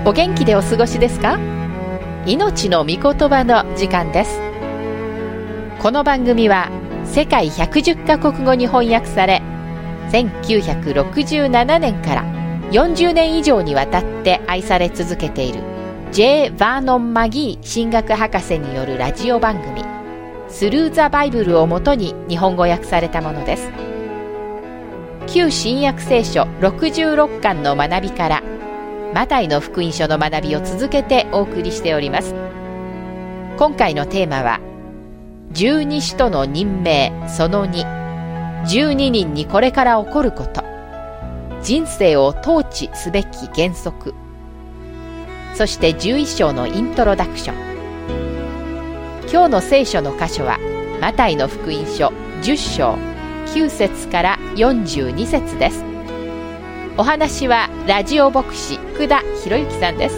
お元気でお過ごしですか？命の御言葉の時間です。この番組は世界110カ国語に翻訳され、1967年から40年以上にわたって愛され続けている J. バーノン・マギー神学博士によるラジオ番組スルー・ザ・バイブルをもとに日本語訳されたものです。旧新約聖書66巻の学びからマタイの福音書の学びを続けてお送りしております。今回のテーマは十二使徒の任命その2、12人にこれから起こること、人生を統治すべき原則、そして11章のイントロダクション。今日の聖書の箇所はマタイの福音書10章9節から42節です。お話はラジオ牧師福田博之さんです。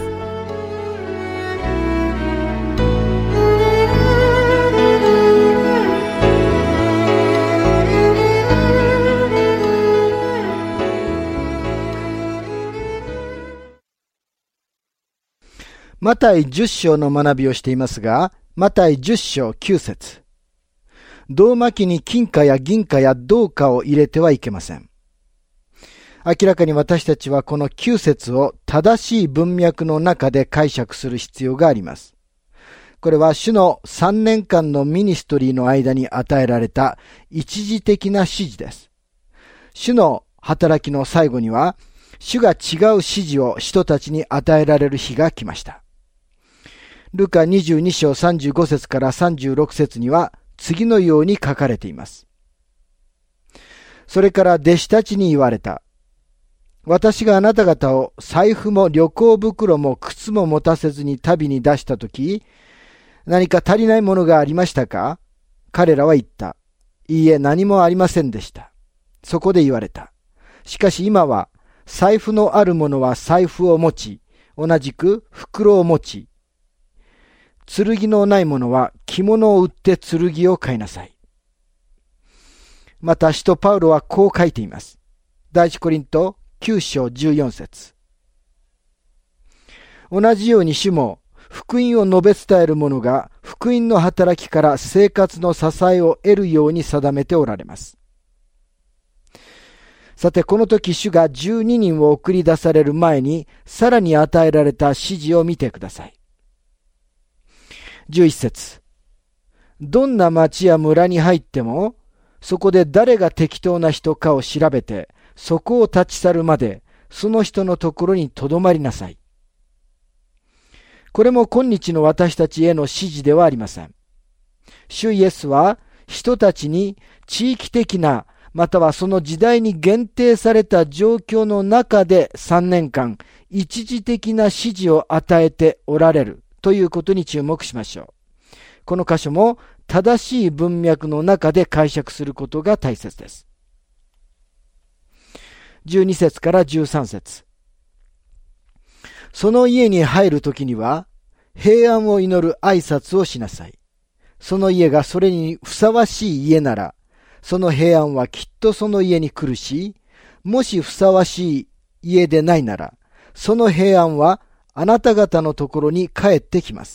マタイ10章の学びをしていますが、マタイ10章9節。胴巻きに金貨や銀貨や銅貨を入れてはいけません。明らかに私たちはこの9節を正しい文脈の中で解釈する必要があります。これは主の3年間のミニストリーの間に与えられた一時的な指示です。主の働きの最後には、主が違う指示を人たちに与えられる日が来ました。ルカ22章35節から36節には次のように書かれています。それから弟子たちに言われた。私があなた方を財布も旅行袋も靴も持たせずに旅に出したとき、何か足りないものがありましたか？彼らは言った。いいえ、何もありませんでした。そこで言われた。しかし今は財布のある者は財布を持ち、同じく袋を持ち、剣のない者は着物を売って剣を買いなさい。また使徒パウロはこう書いています。第一コリント9章14節。同じように主も福音を述べ伝える者が福音の働きから生活の支えを得るように定めておられます。さてこの時主が12人を送り出される前にさらに与えられた指示を見てください。11節。どんな町や村に入っても、そこで誰が適当な人かを調べて、そこを立ち去るまで、その人のところにとどまりなさい。これも今日の私たちへの指示ではありません。主イエスは、人たちに地域的な、またはその時代に限定された状況の中で3年間、一時的な指示を与えておられる。ということに注目しましょう。この箇所も正しい文脈の中で解釈することが大切です。12節から13節。その家に入るときには平安を祈る挨拶をしなさい。その家がそれにふさわしい家なら、その平安はきっとその家に来るし、もしふさわしい家でないなら、その平安はあなた方のところに帰ってきます。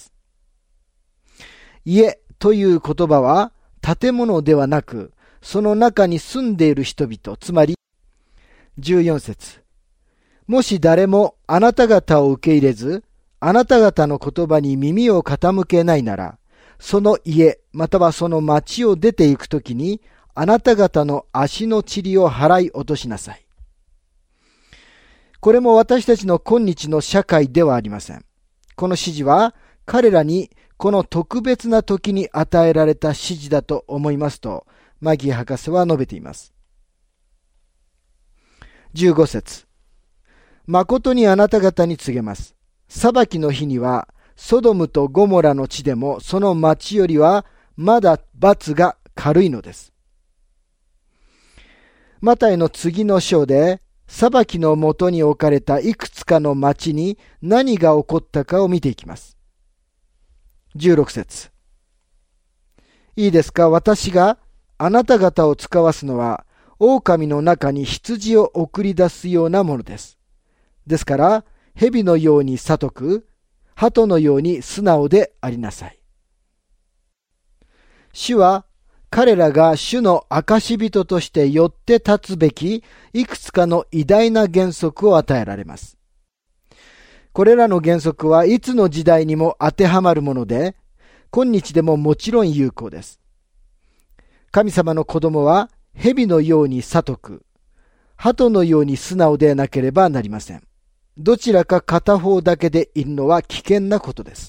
家という言葉は建物ではなく、その中に住んでいる人々、つまり14節。もし誰もあなた方を受け入れず、あなた方の言葉に耳を傾けないなら、その家またはその町を出て行くときに、あなた方の足の塵を払い落としなさい。これも私たちの今日の社会ではありません。この指示は彼らにこの特別な時に与えられた指示だと思いますと、マギー博士は述べています。15節。誠にあなた方に告げます。裁きの日には、ソドムとゴモラの地でもその町よりはまだ罰が軽いのです。マタイの次の章で、裁きのもとに置かれたいくつかの町に何が起こったかを見ていきます。16節。いいですか？私があなた方を使わすのは、狼の中に羊を送り出すようなものです。ですから、 蛇のように聡く、鳩のように素直でありなさい。主は彼らが主の証人としてよって立つべきいくつかの偉大な原則を与えられます。これらの原則はいつの時代にも当てはまるもので、今日でももちろん有効です。神様の子供は蛇のように聡く、鳩のように素直でなければなりません。どちらか片方だけでいるのは危険なことです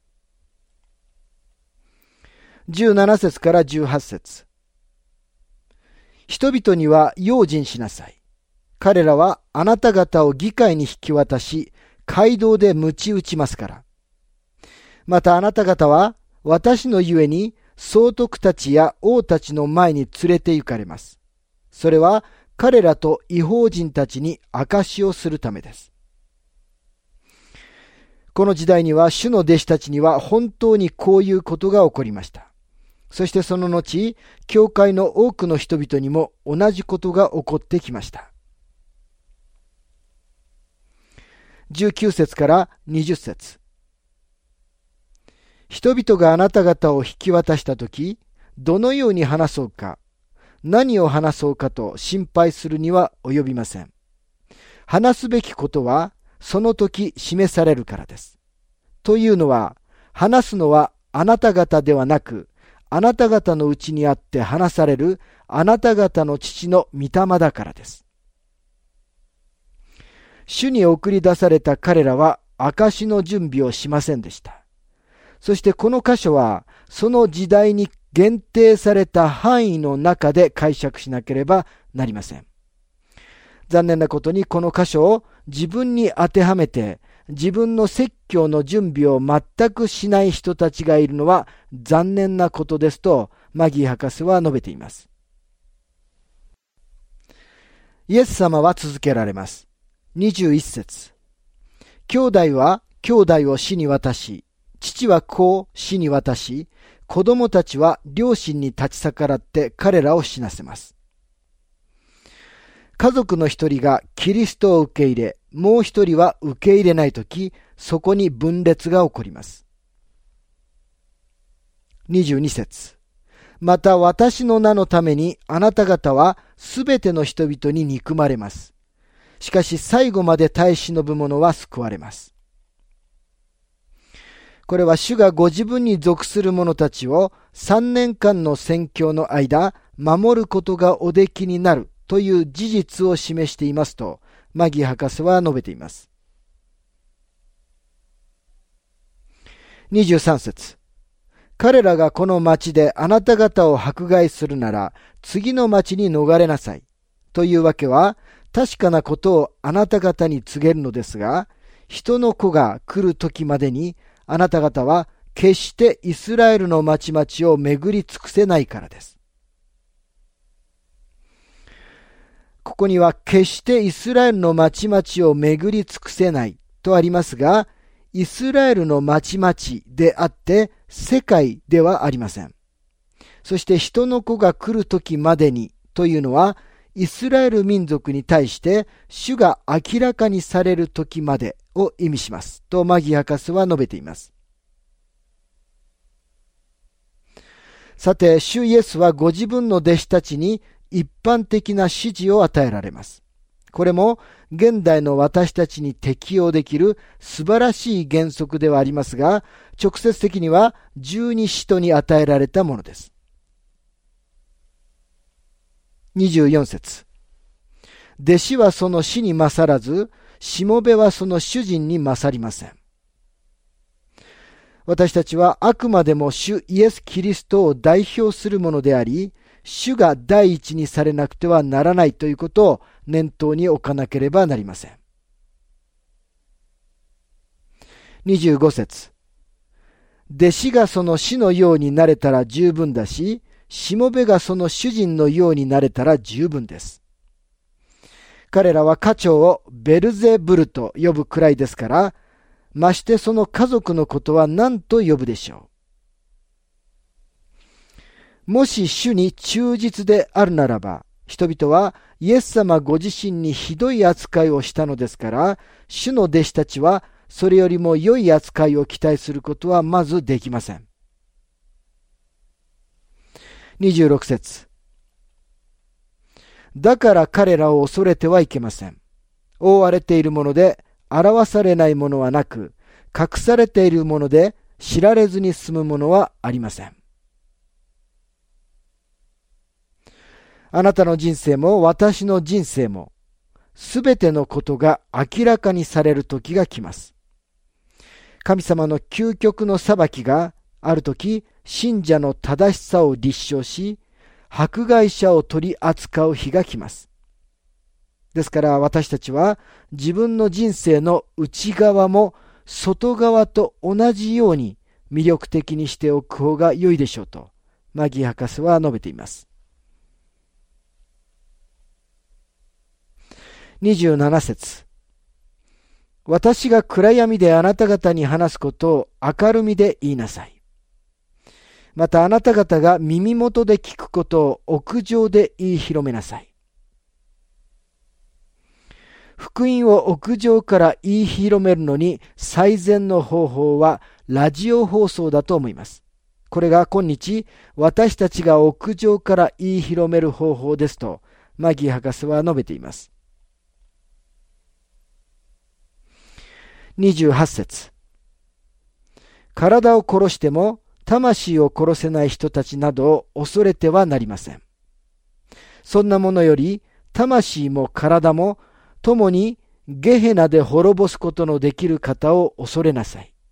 。17節から18節。人々には用心しなさい。彼らはあなた方を議会に引き渡し、街道で鞭打ちますから。またあなた方は私のゆえに総督たちや王たちの前に連れて行かれます。それは彼らと異邦人たちに証しをするためです。この時代には主の弟子たちには本当にこういうことが起こりました。そしてその後、教会の多くの人々にも同じことが起こってきました。19節から20節。人々があなた方を引き渡したとき、どのように話そうか、何を話そうかと心配するには及びません。話すべきことは、その時示されるからです。というのは、話すのはあなた方ではなく、あなた方のうちにあって話されるあなた方の父の御霊だからです。主に送り出された彼らは証の準備をしませんでした。そしてこの箇所はその時代に限定された範囲の中で解釈しなければなりません。残念なことにこの箇所を自分に当てはめて自分の説教の準備を全くしない人たちがいるのは残念なことですとマギー博士は述べています。イエス様は続けられます。21節。兄弟は兄弟を死に渡し、父は子を死に渡し、子供たちは両親に立ち逆らって彼らを死なせます。家族の一人がキリストを受け入れ、もう一人は受け入れないとき、そこに分裂が起こります。22節。また私の名のためにあなた方はすべての人々に憎まれます。しかし最後まで耐え忍ぶ者は救われます。これは主がご自分に属する者たちを3年間の宣教の間、守ることがおできになるという事実を示していますと、マギー博士は述べています。23節。彼らがこの町であなた方を迫害するなら、次の町に逃れなさい。というわけは、確かなことをあなた方に告げるのですが、人の子が来る時までに、あなた方は決してイスラエルの町々を巡り尽くせないからです。ここには決してイスラエルの町々を巡り尽くせないとありますが、イスラエルの町々であって世界ではありません。そして人の子が来る時までにというのは、イスラエル民族に対して主が明らかにされる時までを意味しますとマギー博士は述べています。さて、主イエスはご自分の弟子たちに一般的な指示を与えられます。これも現代の私たちに適用できる素晴らしい原則ではありますが、直接的には十二使徒に与えられたものです。24節。弟子はその師に勝らず、しもべはその主人に勝りません。私たちはあくまでも主イエス・キリストを代表するものであり、主が第一にされなくてはならないということを念頭に置かなければなりません。25節。弟子がその師のようになれたら十分だし、しもべがその主人のようになれたら十分です。彼らは家長をベルゼブルと呼ぶくらいですから、ましてその家族のことは何と呼ぶでしょう。もし主に忠実であるならば、人々はイエス様ご自身にひどい扱いをしたのですから、主の弟子たちはそれよりも良い扱いを期待することはまずできません。26節。だから彼らを恐れてはいけません。覆われているもので表されないものはなく、隠されているもので知られずに済むものはありません。あなたの人生も私の人生も、すべてのことが明らかにされる時が来ます。神様の究極の裁きがある時、信者の正しさを立証し、迫害者を取り扱う日が来ます。ですから私たちは自分の人生の内側も外側と同じように魅力的にしておく方が良いでしょうと、マギー博士は述べています。27節。私が暗闇であなた方に話すことを明るみで言いなさい。またあなた方が耳元で聞くことを屋上で言い広めなさい。福音を屋上から言い広めるのに最善の方法はラジオ放送だと思います。これが今日私たちが屋上から言い広める方法ですとマギー博士は述べています。28節。体を殺しても魂を殺せない人たちなどを恐れてはなりません。そんなものより魂も体も共にゲヘナで滅ぼすことのできる方を恐れなさい。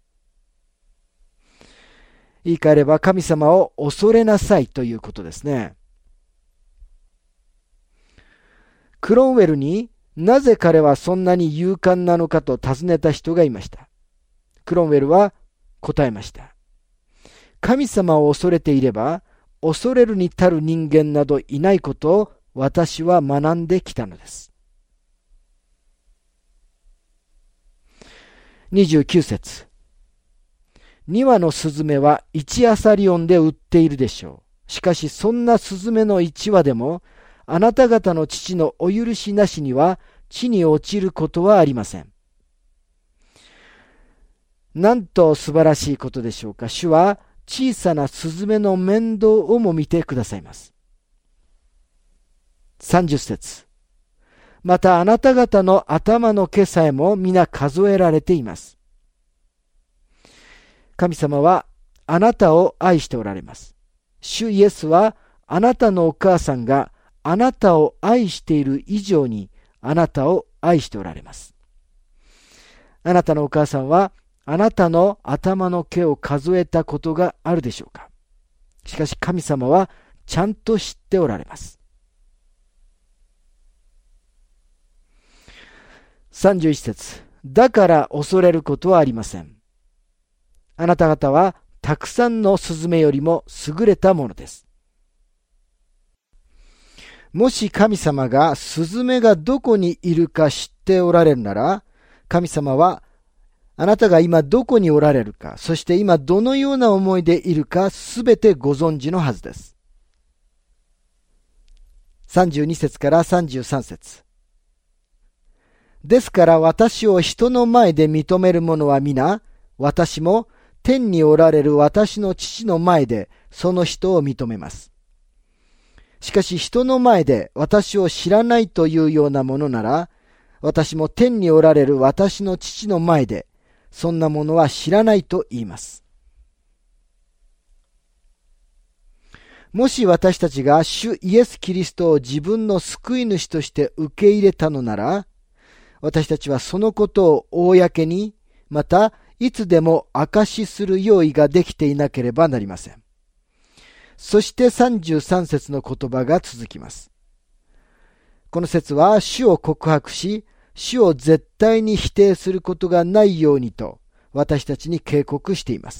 言い換えれば神様を恐れなさいということですね。クロンウェルになぜ彼はそんなに勇敢なのかと尋ねた人がいました。クロンウェルは答えました。神様を恐れていれば恐れるに足る人間などいないことを私は学んできたのです。29節。2羽のスズメは1アサリオンで売っているでしょう。しかしそんなスズメの1羽でもあなた方の父のお許しなしには地に落ちることはありません。なんと素晴らしいことでしょうか。主は小さなスズメの面倒をも見てくださいます。30節。またあなた方の頭の毛さえも皆数えられています。神様はあなたを愛しておられます。主イエスはあなたのお母さんがあなたを愛している以上にあなたを愛しておられます。あなたのお母さんはあなたの頭の毛を数えたことがあるでしょうか。しかし神様はちゃんと知っておられます。31節。だから恐れることはありません。あなた方はたくさんのスズメよりも優れたものです。もし神様がスズメがどこにいるか知っておられるなら、神様はあなたが今どこにおられるか、そして今どのような思いでいるかすべてご存知のはずです。32節から33節。ですから私を人の前で認める者は皆、私も天におられる私の父の前でその人を認めます。しかし人の前で私を知らないというようなものなら、私も天におられる私の父の前でそんなものは知らないと言います。もし私たちが主イエス・キリストを自分の救い主として受け入れたのなら、私たちはそのことを公に、またいつでも証しする用意ができていなければなりません。そして33節の言葉が続きます。この節は主を告白し、主を絶対に否定することがないようにと私たちに警告しています。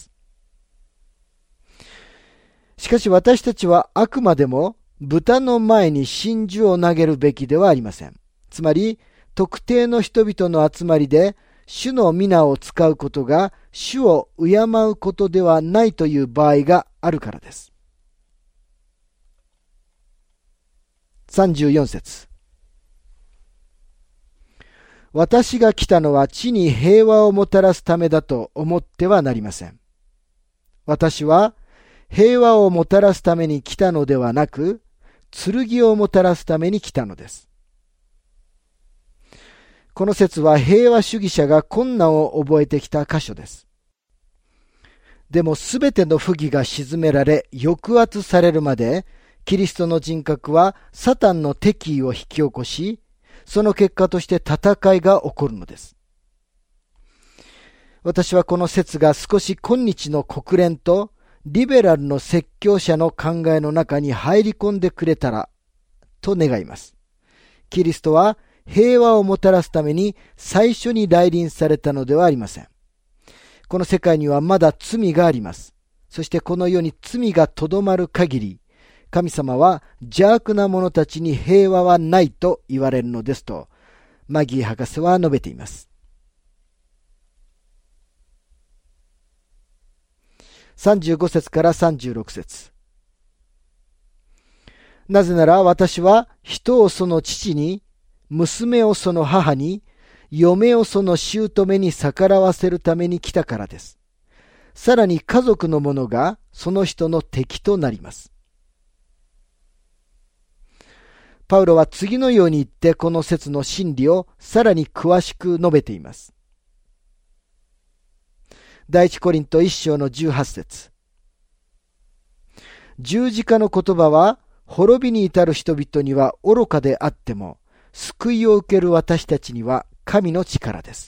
しかし私たちはあくまでも豚の前に真珠を投げるべきではありません。つまり特定の人々の集まりで主の皆を使うことが主を敬うことではないという場合があるからです。34節。 私が来たのは地に平和をもたらすためだと思ってはなりません。私は平和をもたらすために来たのではなく、剣をもたらすために来たのです。この説は平和主義者が困難を覚えてきた箇所です。でもすべての不義が鎮められ、抑圧されるまで、キリストの人格はサタンの敵意を引き起こし、その結果として戦いが起こるのです。私はこの説が少し今日の国連とリベラルの説教者の考えの中に入り込んでくれたらと願います。キリストは平和をもたらすために最初に来臨されたのではありません。この世界にはまだ罪があります。そしてこの世に罪がとどまる限り、神様は邪悪な者たちに平和はないと言われるのですと、マギー博士は述べています。35節から36節。なぜなら私は人をその父に、娘をその母に、嫁をその姑に逆らわせるために来たからです。さらに家族の者がその人の敵となります。パウロは次のように言ってこの説の真理をさらに詳しく述べています。第一コリント1章の18節。十字架の言葉は滅びに至る人々には愚かであっても、救いを受ける私たちには神の力です。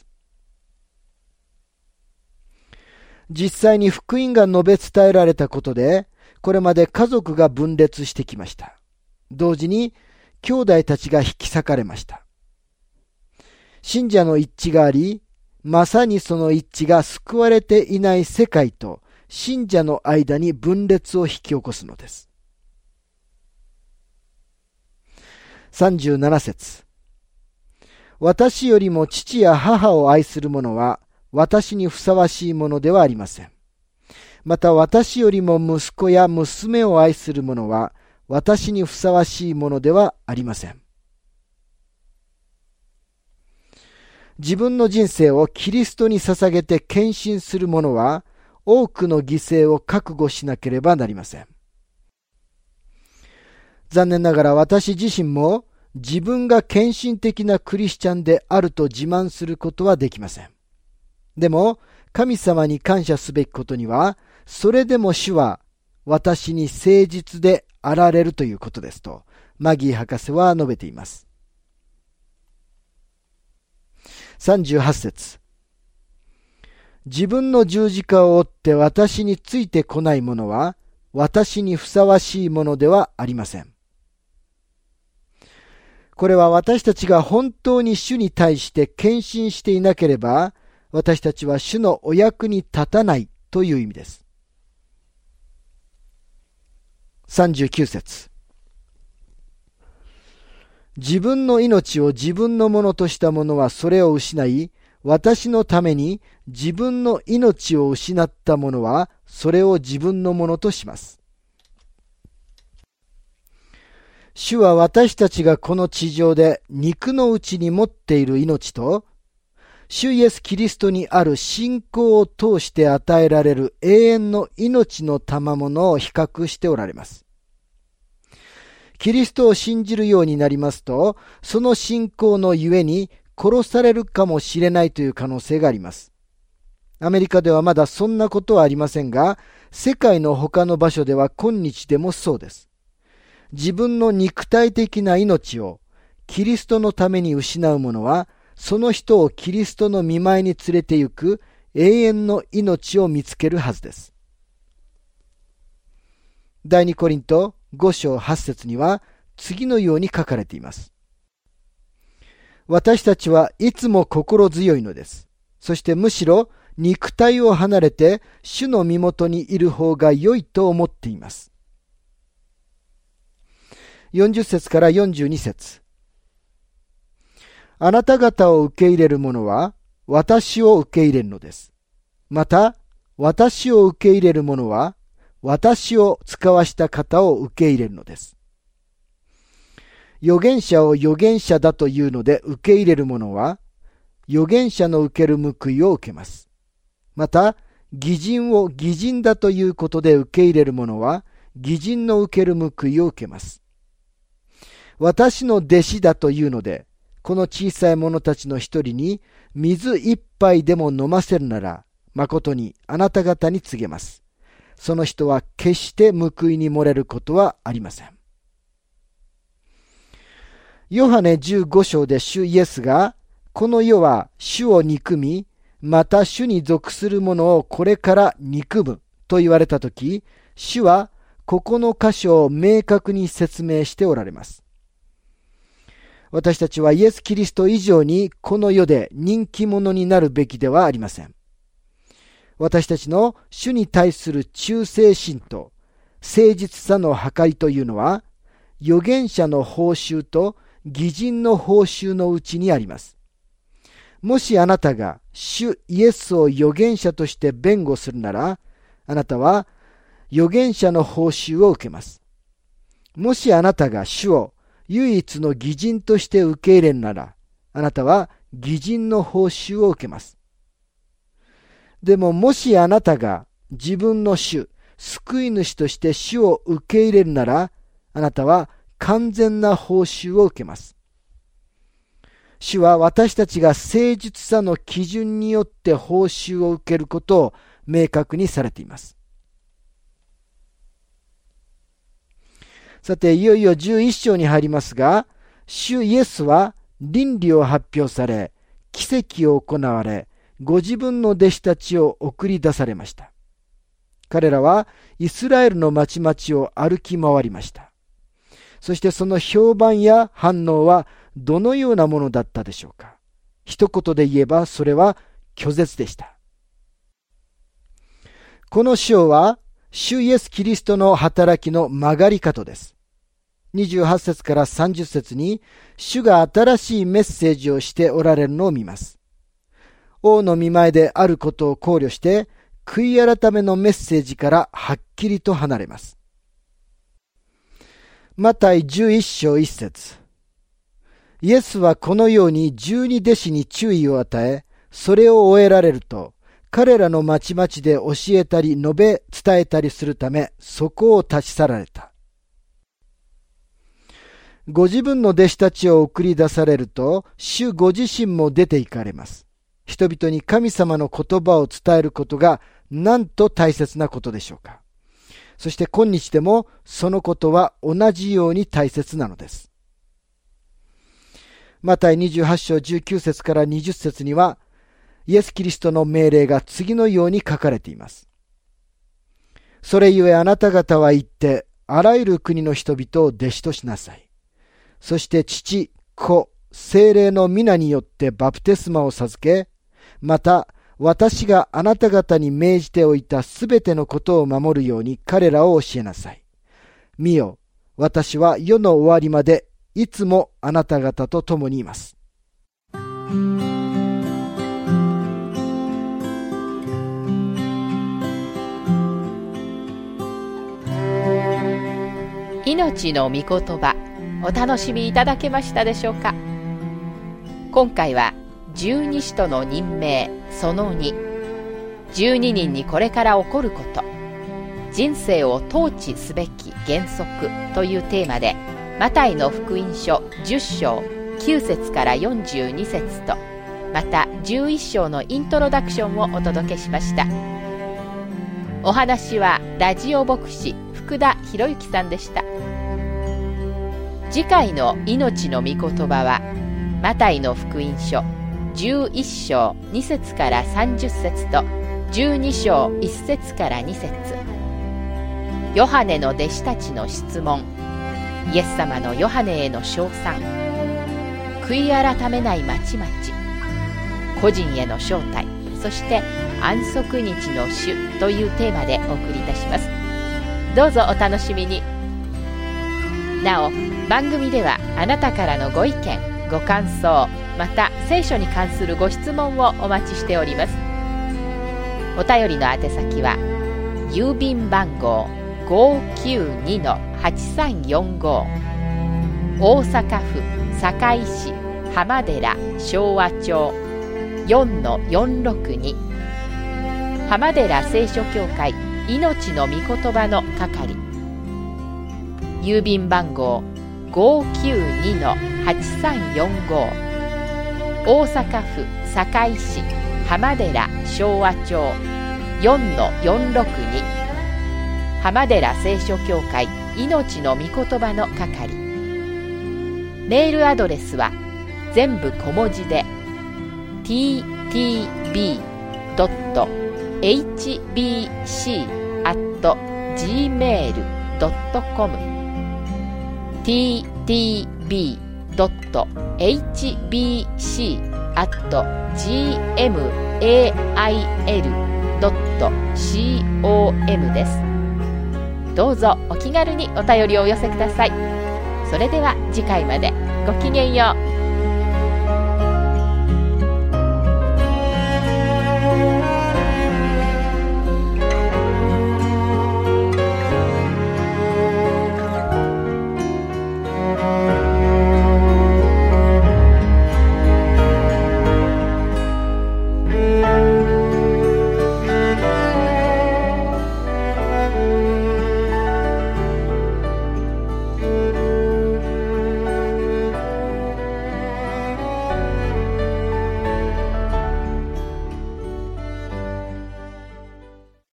実際に福音が述べ伝えられたことで、これまで家族が分裂してきました。同時に兄弟たちが引き裂かれました。信者の一致があり、まさにその一致が救われていない世界と信者の間に分裂を引き起こすのです。37節。私よりも父や母を愛する者は私にふさわしいものではありません。また私よりも息子や娘を愛する者は私にふさわしいものではありません。自分の人生をキリストに捧げて献身する者は多くの犠牲を覚悟しなければなりません。残念ながら私自身も自分が献身的なクリスチャンであると自慢することはできません。でも神様に感謝すべきことには、それでも主は私に誠実であられるということですと、マギー博士は述べています。38節。自分の十字架を追って私についてこない者は、私にふさわしいものではありません。これは私たちが本当に主に対して献身していなければ、私たちは主のお役に立たないという意味です。39節。自分の命を自分のものとした者はそれを失い、私のために自分の命を失った者はそれを自分のものとします。主は私たちがこの地上で肉のうちに持っている命と、主イエスキリストにある信仰を通して与えられる永遠の命の賜物を比較しておられます。キリストを信じるようになりますと、その信仰のゆえに殺されるかもしれないという可能性があります。アメリカではまだそんなことはありませんが、世界の他の場所では今日でもそうです。自分の肉体的な命をキリストのために失う者は、その人をキリストの御前に連れて行く永遠の命を見つけるはずです。第二コリント5章8節には次のように書かれています。私たちはいつも心強いのです。そしてむしろ肉体を離れて主の身元にいる方が良いと思っています。40節から42節。あなた方を受け入れる者は私を受け入れるのです。また私を受け入れる者は私を使わした方を受け入れるのです。預言者を預言者だというので受け入れる者は預言者の受ける報いを受けます。また、義人を義人だということで受け入れる者は、義人の受ける報いを受けます。私の弟子だというので、この小さい者たちの一人に水一杯でも飲ませるなら、誠にあなた方に告げます。その人は決して報いに漏れることはありません。ヨハネ15章で主イエスが、この世は主を憎み、また主に属する者をこれから憎むと言われたとき、主はここの箇所を明確に説明しておられます。私たちはイエス・キリスト以上にこの世で人気者になるべきではありません。私たちの主に対する忠誠心と誠実さの計りというのは、預言者の報酬と義人の報酬のうちにあります。もしあなたが主イエスを預言者として弁護するなら、あなたは預言者の報酬を受けます。もしあなたが主を唯一の義人として受け入れるなら、あなたは義人の報酬を受けます。でももしあなたが自分の主、救い主として主を受け入れるなら、あなたは完全な報酬を受けます。主は私たちが誠実さの基準によって報酬を受けることを明確にされています。さて、いよいよ11章に入りますが、主イエスは倫理を発表され、奇跡を行われ、ご自分の弟子たちを送り出されました。彼らはイスラエルの町々を歩き回りました。そしてその評判や反応はどのようなものだったでしょうか。一言で言えばそれは拒絶でした。この章は主イエス・キリストの働きの曲がり角です。28節から30節に主が新しいメッセージをしておられるのを見ます。王の御前であることを考慮して悔い改めのメッセージからはっきりと離れます。マタイ11章1節。イエスはこのように12弟子に注意を与え、それを終えられると、彼らの町々で教えたり述べ伝えたりするため、そこを立ち去られた。ご自分の弟子たちを送り出されると、主ご自身も出て行かれます。人々に神様の言葉を伝えることがなんと大切なことでしょうか。そして今日でもそのことは同じように大切なのです。マタイ28章19節から20節には、イエス・キリストの命令が次のように書かれています。それゆえあなた方は行って、あらゆる国の人々を弟子としなさい。そして父、子、聖霊の皆によってバプテスマを授け、また私があなた方に命じておいたすべてのことを守るように彼らを教えなさい。見よ、私は世の終わりまでいつもあなた方と共にいます。 命の御言葉、お楽しみいただけましたでしょうか。今回は十二使徒の任命その2、12人にこれから起こること、人生を統治すべき原則というテーマで、マタイの福音書10章9節から42節と、また11章のイントロダクションをお届けしました。お話はラジオ牧師福田博之さんでした。次回の命の御言葉はマタイの福音書11章2節から30節と12章1節から2節、ヨハネの弟子たちの質問、イエス様のヨハネへの称賛、悔い改めない町々、個人への招待、そして安息日の主というテーマでお送りいたします。どうぞお楽しみに。なお、番組ではあなたからのご意見、ご感想、また聖書に関するご質問をお待ちしております。お便りの宛先は郵便番号 592-8345 大阪府堺市浜寺昭和町 4-462 浜寺聖書協会命の御言葉の係、郵便番号 592-8345 大阪府堺市浜寺昭和町 4-462 浜寺聖書協会命の御言葉の係。メールアドレスは全部小文字で ttb.hbc@gmail.com ttb.hbc@gmail.com です。どうぞお気軽にお便りをお寄せください。それでは次回までごきげんよう。